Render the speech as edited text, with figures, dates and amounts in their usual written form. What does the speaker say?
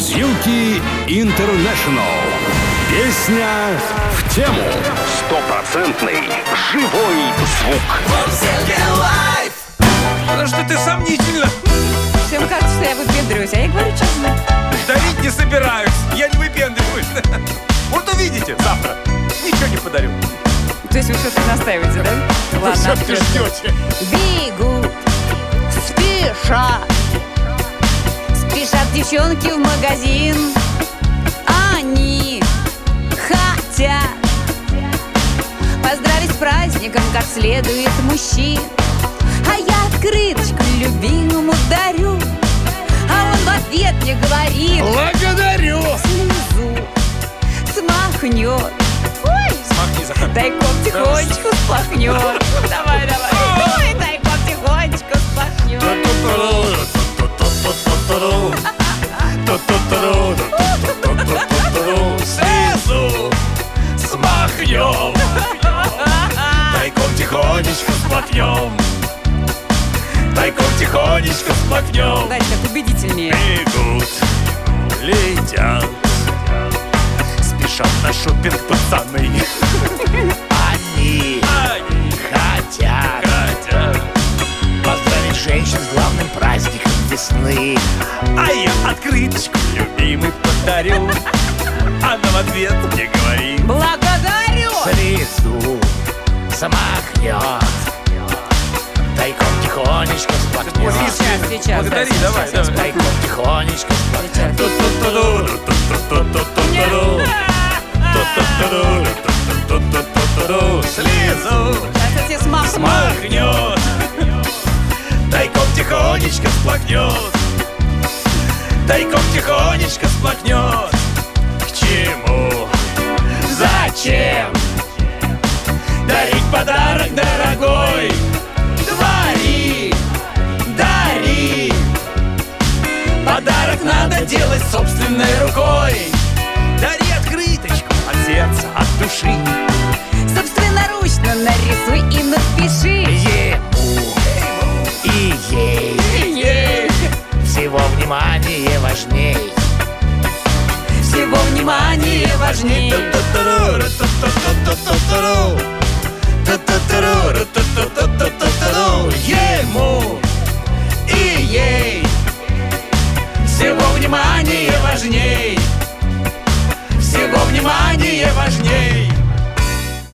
Мурзилки Интернешнл. Песня в тему. Стопроцентный живой звук. Потому что ты сомнительно. Всем кажется, что я выпендриваюсь, а я говорю честно. Дарить не собираюсь. Я не выпендриваюсь. Вот увидите завтра. Ничего не подарю. То есть вы все-таки настаиваете, да? Вы все-таки ждете. Бегут, спешат. Спешат девчонки в магазин. Они хотят поздравить с праздником как следует мужчин. А я открыточку любимому дарю, а он в ответ мне говорит: благодарю. Слезу смахнет. Ой, Смахни, Захар. тайком тихонечку сплохнет. Давай, давай. Ой, тайком тихонечку сплохнет. Слезу смахнем. Тайком тихонечко сплохнем. Тайком тихонечко сплохнем. Дайте так убедительнее. Бегут, летят, спешат на шопинг пацаны. Они хотят поздравить женщин с главным праздником весны. А я открыточку любимый подарю. Она в ответ мне говорит: Благодарю. Слезу замахнет, тайком тихонечко сплакнет. Сейчас. Благодари, давай. Тайком тихонечко сплакнет. Слезу Сейчас я смахну. смахнет. Тайком тихонечко сплакнет. Тайком тихонечко сплакнет. К чему? Зачем дарить подарок дорогой? Твори, дари. Подарок надо делать собственной рукой. Дари открыточку от сердца, от души. Собственноручно нарисуй и напиши. Ему и ей всего внимания важней. Всего внимания важней. Ту-ту-ту-ру, ту-ту-ту-ту-ту-ру.